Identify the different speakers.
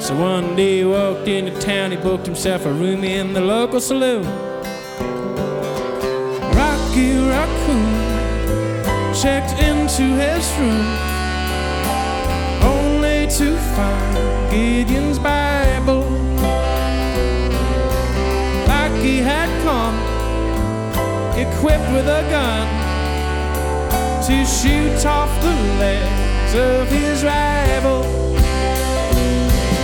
Speaker 1: So one day he walked into town, he booked himself a room in the local saloon. Rocky Raccoon checked into his room, only to find Gideon's Bible. Like he had come equipped with a gun to shoot off the legs of his rival.